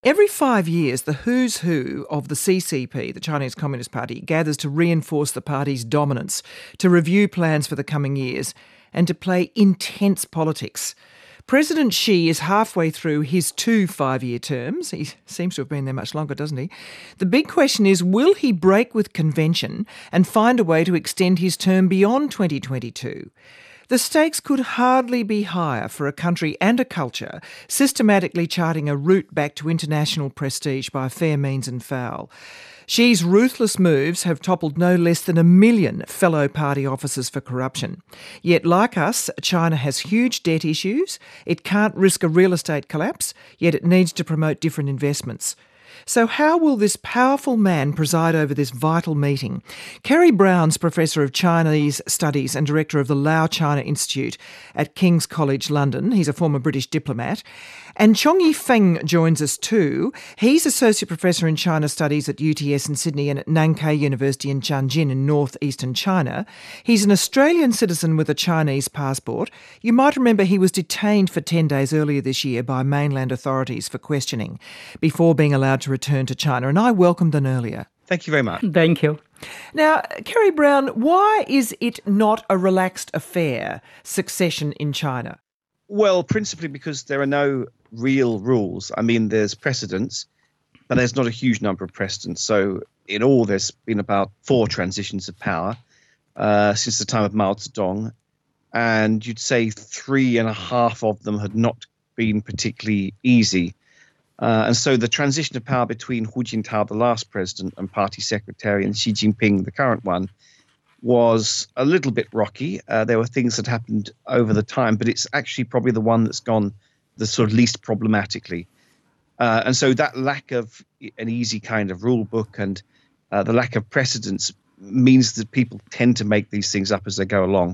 Every 5 years, the who's who of the CCP, the Chinese Communist Party, gathers to reinforce the party's dominance, to review plans for the coming years, and to play intense politics. President Xi is halfway through his 2 5-year terms. He seems to have been there much longer, doesn't he? The big question is, will he break with convention and find a way to extend his term beyond 2022? The stakes could hardly be higher for a country and a culture systematically charting a route back to international prestige by fair means and foul. Xi's ruthless moves have toppled no less than 1 million fellow party officers for corruption. Yet, like us, China has huge debt issues. It can't risk a real estate collapse, yet it needs to promote different investments. So how will this powerful man preside over this vital meeting? Kerry Brown's Professor of Chinese Studies and Director of the Lao China Institute at King's College London. He's a former British diplomat. And Chongyi Feng joins us too. He's Associate Professor in China Studies at UTS in Sydney and at Nankai University in Tianjin in northeastern China. He's an Australian citizen with a Chinese passport. You might remember he was detained for 10 days earlier this year by mainland authorities for questioning before being allowed to return to China, and I welcomed them earlier. Thank you very much. Thank you. Now, Kerry Brown, why is it not a relaxed affair, succession in China? Well, principally because there are no real rules. I mean, there's precedents, but there's not a huge number of precedents. So in all, there's been about 4 transitions of power since the time of Mao Zedong. And you'd say 3.5 of them had not been particularly easy. And so the transition of power between Hu Jintao, the last president and party secretary, and Xi Jinping, the current one, was a little bit rocky. There were things that happened over the time, but it's actually probably the one that's gone the sort of least problematically. And so that lack of an easy kind of rule book and the lack of precedents means that people tend to make these things up as they go along.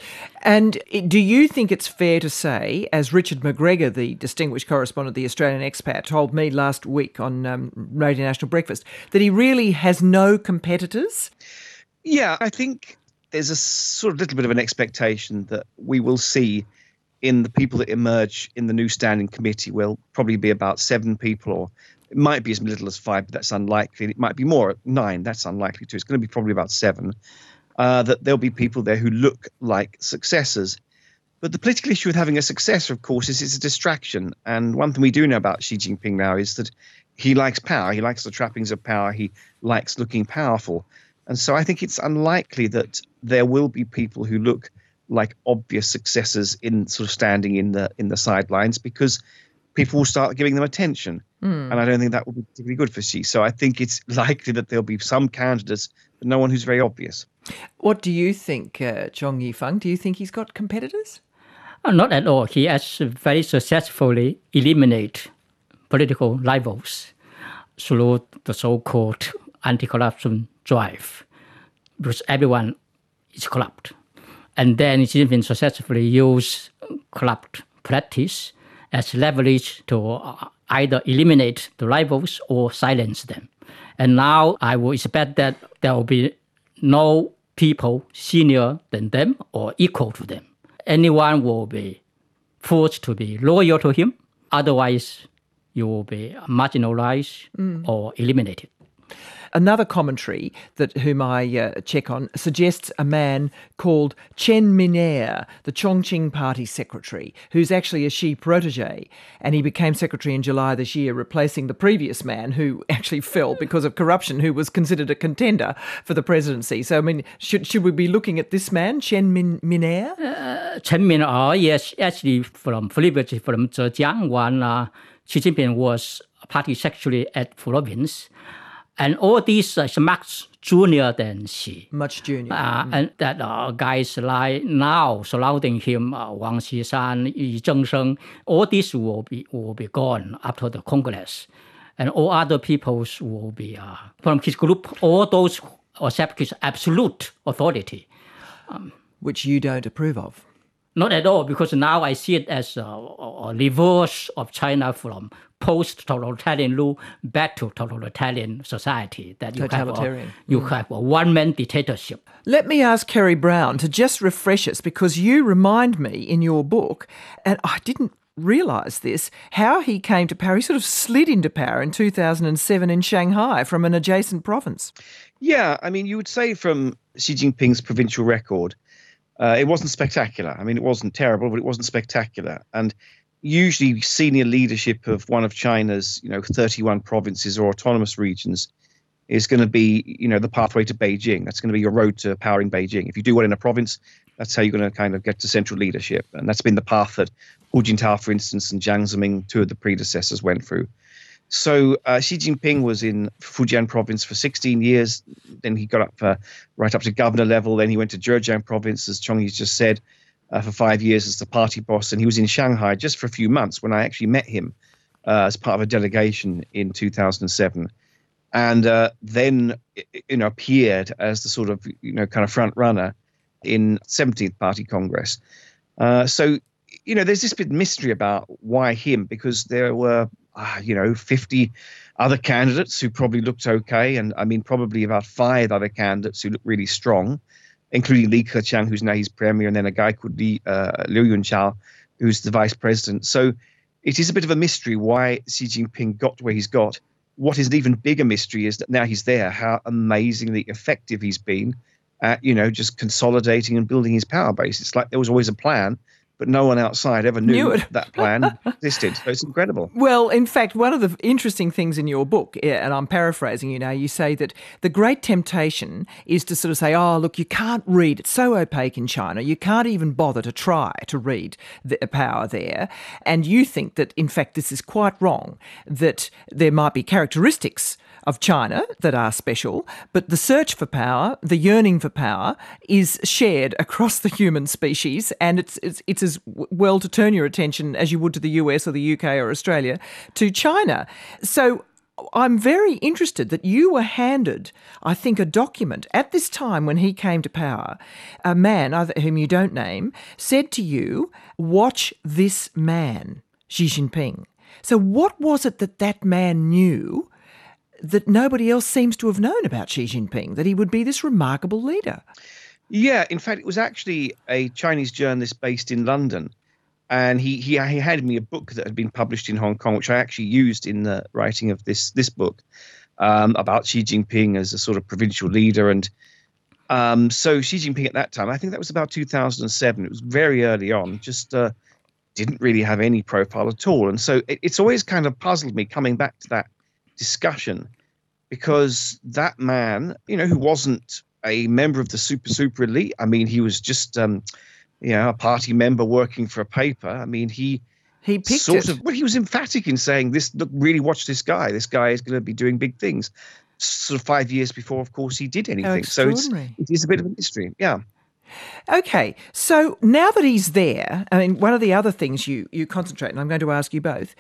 And do you think it's fair to say, as Richard McGregor, the distinguished correspondent of the Australian Expat, told me last week on Radio National Breakfast, that he really has no competitors? Yeah, I think there's a sort of little bit of an expectation that we will see in the people that emerge in the new standing committee will probably be about 7 people, or it might be as little as 5, but that's unlikely. It might be more, 9, that's unlikely too. It's going to be probably about 7. That there'll be people there who look like successors. But the political issue with having a successor, of course, is it's a distraction. And one thing we do know about Xi Jinping now is that he likes power. He likes the trappings of power. He likes looking powerful. And so I think it's unlikely that there will be people who look like obvious successors in sort of standing in the sidelines, because people will start giving them attention. And I don't think that will be particularly good for Xi. So I think it's likely that there'll be some candidates, but no one who's very obvious. What do you think, Chongyi Feng? Do you think he's got competitors? Not at all. He has very successfully eliminated political rivals through the so-called anti-corruption drive, because everyone is corrupt. And then Xi Jinping successfully used corrupt practice as leverage to either eliminate the rivals or silence them. And now I will expect that there will be no people senior than them or equal to them. Anyone will be forced to be loyal to him. Otherwise, you will be marginalized or eliminated. Another commentary that whom I check on suggests a man called Chen Minair, the Chongqing Party secretary, who's actually a Xi protege, and he became secretary in July this year, replacing the previous man who actually fell because of corruption, who was considered a contender for the presidency. So, I mean, should we be looking at this man, Chen Minair? Chen Minair, yes, actually from Zhejiang, when Xi Jinping was party secretary at province. And all these are much junior than Xi. Much junior. And that guys like now surrounding him, Wang Xishan, Yi Zhengsheng, all these will be gone after the Congress. And all other peoples will be, from his group, all those accept his absolute authority. Which you don't approve of. Not at all, because now I see it as a reverse of China from post-totalitarian rule back to totalitarian society. That you have a one-man dictatorship. Let me ask Kerry Brown to just refresh us, because you remind me in your book, and I didn't realise this, how he came to power. He sort of slid into power in 2007 in Shanghai from an adjacent province. Yeah, I mean, you would say from Xi Jinping's provincial record, it wasn't spectacular. I mean, it wasn't terrible, but it wasn't spectacular. And usually senior leadership of one of China's, 31 provinces or autonomous regions is going to be, the pathway to Beijing. That's going to be your road to power in Beijing. If you do well in a province, that's how you're going to kind of get to central leadership. And that's been the path that Hu Jintao, for instance, and Jiang Zemin, two of the predecessors, went through. So Xi Jinping was in Fujian province for 16 years. Then he got up right up to governor level. Then he went to Zhejiang province, as Chong Yi just said, for 5 years as the party boss. And he was in Shanghai just for a few months when I actually met him as part of a delegation in 2007. And then, appeared as the sort of, kind of front runner in 17th Party Congress. So, there's this bit of mystery about why him, because there were, 50 other candidates who probably looked okay. And I mean, probably about 5 other candidates who looked really strong, including Li Keqiang, who's now his premier, and then a guy called Liu Yunqiao, who's the vice president. So it is a bit of a mystery why Xi Jinping got where he's got. What is an even bigger mystery is that now he's there, how amazingly effective he's been at, just consolidating and building his power base. It's like there was always a plan, but no one outside ever knew that plan existed. So it's incredible. Well, in fact, one of the interesting things in your book, and I'm paraphrasing you now, you say that the great temptation is to sort of say, oh, look, you can't read. It's so opaque in China. You can't even bother to try to read the power there. And you think that, in fact, this is quite wrong, that there might be characteristics of China that are special, but the search for power, the yearning for power, is shared across the human species, and it's as well to turn your attention as you would to the US or the UK or Australia to China. So I'm very interested that you were handed, I think, a document at this time when he came to power. A man, whom you don't name, said to you, watch this man, Xi Jinping. So what was it that man knew that nobody else seems to have known about Xi Jinping, that he would be this remarkable leader? Yeah, in fact, it was actually a Chinese journalist based in London. And he handed me a book that had been published in Hong Kong, which I actually used in the writing of this book, about Xi Jinping as a sort of provincial leader. And so Xi Jinping at that time, I think that was about 2007, it was very early on, just didn't really have any profile at all. And so it's always kind of puzzled me coming back to that discussion, because that man, who wasn't a member of the super elite, I mean, he was just, a party member working for a paper. I mean, he picked sort it. of, well, he was emphatic in saying this, look, really watch this guy. This guy is going to be doing big things. Sort of 5 years before, of course, he did anything. So it is a bit of a mystery. Yeah. Okay, so now that he's there, I mean, one of the other things you concentrate, and I'm going to ask you both,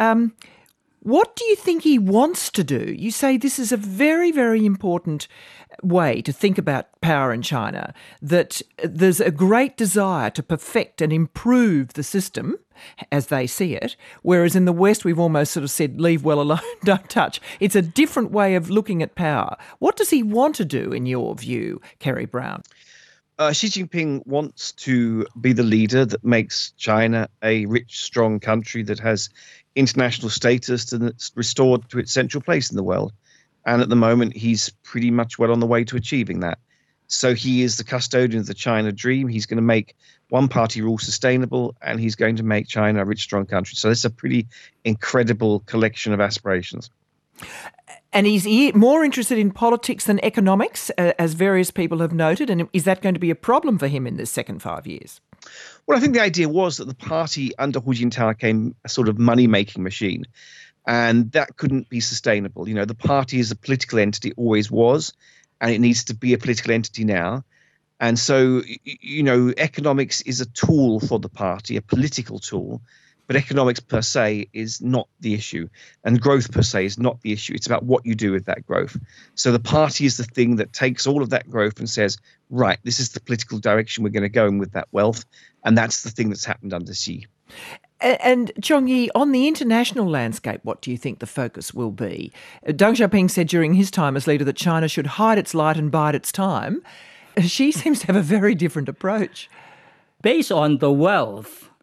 what do you think he wants to do? You say this is a very, very important way to think about power in China, that there's a great desire to perfect and improve the system as they see it, whereas in the West we've almost sort of said, leave well alone, don't touch. It's a different way of looking at power. What does he want to do, in your view, Kerry Brown? Xi Jinping wants to be the leader that makes China a rich, strong country that has international status and that's restored to its central place in the world. And at the moment, he's pretty much well on the way to achieving that. So he is the custodian of the China dream. He's going to make one-party rule sustainable, and he's going to make China a rich, strong country. So it's a pretty incredible collection of aspirations. And he's more interested in politics than economics, as various people have noted. And is that going to be a problem for him in this second 5 years? Well, I think the idea was that the party under Hu Jintao became a sort of money-making machine, and that couldn't be sustainable. The party is a political entity, always was, and it needs to be a political entity now. And so, economics is a tool for the party, a political tool, but economics per se is not the issue, and growth per se is not the issue. It's about what you do with that growth. So the party is the thing that takes all of that growth and says, right, this is the political direction we're going to go in with that wealth, and that's the thing that's happened under Xi. And Chong Yi, on the international landscape, what do you think the focus will be? Deng Xiaoping said during his time as leader that China should hide its light and bide its time. Xi seems to have a very different approach. Based on the wealth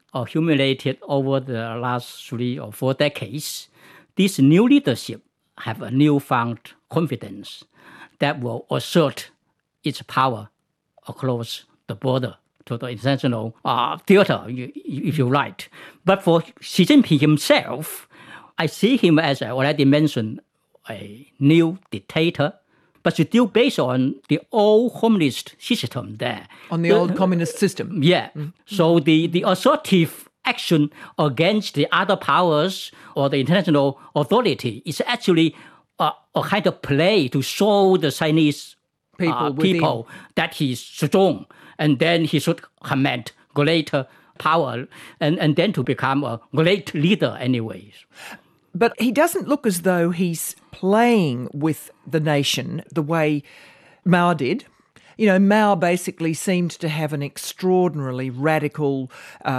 accumulated over the last 3 or 4 decades, this new leadership have a newfound confidence that will assert its power across the border to the international theater, if you like. But for Xi Jinping himself, I see him, as I already mentioned, a new dictator, but still based on the old communist system there. On the old communist system. Yeah. So the assertive action against the other powers or the international authority is actually a kind of play to show the Chinese people that he's strong, and then he should command greater power, and then to become a great leader anyways. But he doesn't look as though he's playing with the nation the way Mao did. You know, Mao basically seemed to have an extraordinarily radical,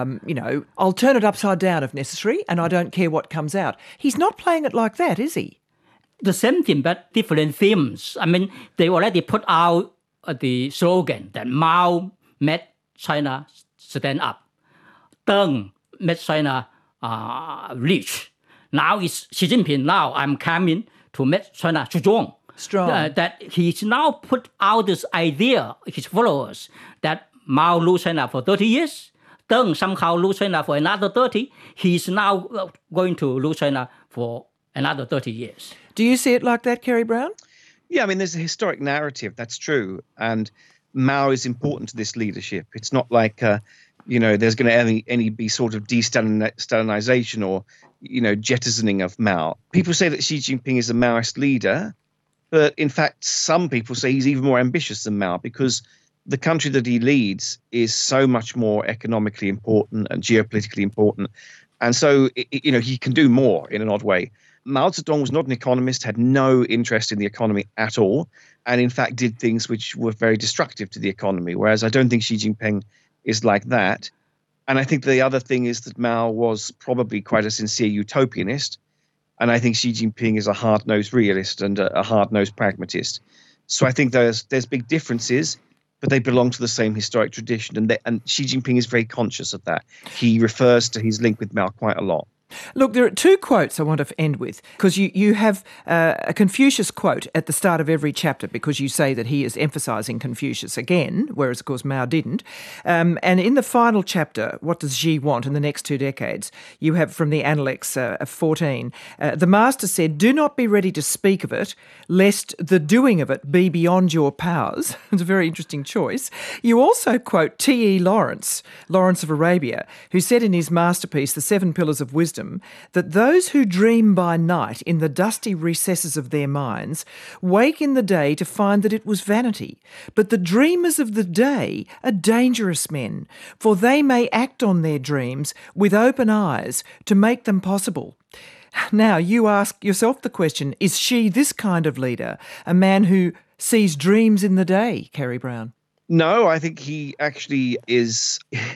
I'll turn it upside down if necessary, and I don't care what comes out. He's not playing it like that, is he? The same thing, but different themes. I mean, they already put out the slogan that Mao made China stand up. Deng made China rich. Now it's Xi Jinping. Now I'm coming to make China strong. That he's now put out this idea, his followers, that Mao ruled China for 30 years. Deng somehow ruled China for another 30. He's now going to rule China for another 30 years. Do you see it like that, Kerry Brown? Yeah, I mean, there's a historic narrative, that's true. And Mao is important to this leadership. It's not like, there's going to any be sort of de-Stalinization or, jettisoning of Mao. People say that Xi Jinping is a Maoist leader, but in fact, some people say he's even more ambitious than Mao because the country that he leads is so much more economically important and geopolitically important. And so, he can do more in an odd way. Mao Zedong was not an economist, had no interest in the economy at all, and in fact did things which were very destructive to the economy, whereas I don't think Xi Jinping is like that. And I think the other thing is that Mao was probably quite a sincere utopianist, and I think Xi Jinping is a hard-nosed realist and a hard-nosed pragmatist. So I think there's big differences, but they belong to the same historic tradition, and Xi Jinping is very conscious of that. He refers to his link with Mao quite a lot. Look, there are 2 quotes I want to end with, because you have a Confucius quote at the start of every chapter, because you say that he is emphasising Confucius again, whereas, of course, Mao didn't. And in the final chapter, What Does Xi Want in the Next 2 Decades, you have from the Analects 14, the master said, "Do not be ready to speak of it, lest the doing of it be beyond your powers." It's a very interesting choice. You also quote T.E. Lawrence of Arabia, who said in his masterpiece, The 7 Pillars of Wisdom, that those who dream by night in the dusty recesses of their minds wake in the day to find that it was vanity. But the dreamers of the day are dangerous men, for they may act on their dreams with open eyes to make them possible. Now, you ask yourself the question, is Xi this kind of leader, a man who sees dreams in the day, Kerry Brown? No, I think he actually is...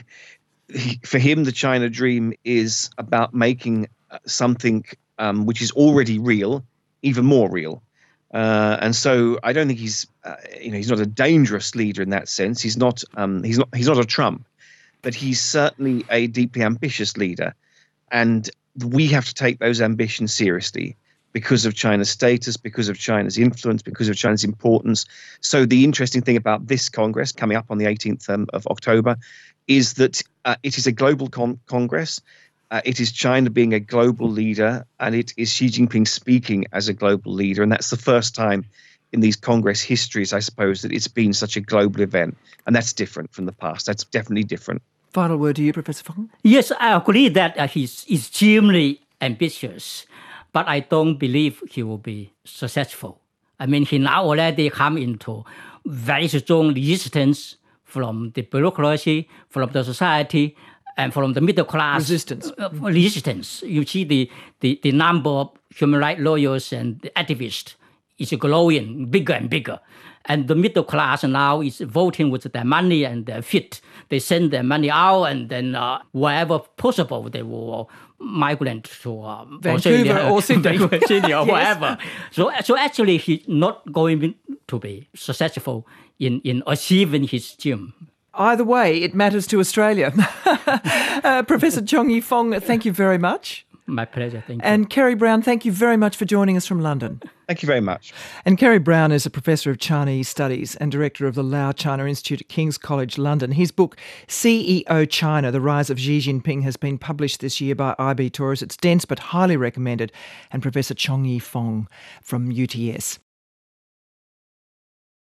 For him, the China dream is about making something which is already real, even more real. And so I don't think he's not a dangerous leader in that sense. He's not a Trump, but he's certainly a deeply ambitious leader. And we have to take those ambitions seriously because of China's status, because of China's influence, because of China's importance. So the interesting thing about this Congress coming up on the 18th of October is that it is a global Congress. It is China being a global leader, and it is Xi Jinping speaking as a global leader. And that's the first time in these Congress histories, I suppose, that it's been such a global event. And that's different from the past. That's definitely different. Final word to you, Professor Fong. Yes, I agree that he's extremely ambitious, but I don't believe he will be successful. I mean, he now already come into very strong resistance from the bureaucracy, from the society, and from the middle class. Resistance. You see the number of human rights lawyers and activists is growing bigger and bigger. And the middle class now is voting with their money and their feet. They send their money out, and then wherever possible, they will migrate to Vancouver or Sydney or yes. Wherever. So actually, he's not going to be successful in achieving his dream. Either way, it matters to Australia. Professor Chong-Yi Fong, thank you very much. My pleasure, thank you. And Kerry Brown, thank you very much for joining us from London. Thank you very much. And Kerry Brown is a professor of Chinese studies and director of the Lao China Institute at King's College London. His book, CEO China, The Rise of Xi Jinping, has been published this year by IB Tauris. It's dense but highly recommended. And Professor Chong-Yi Fong from UTS.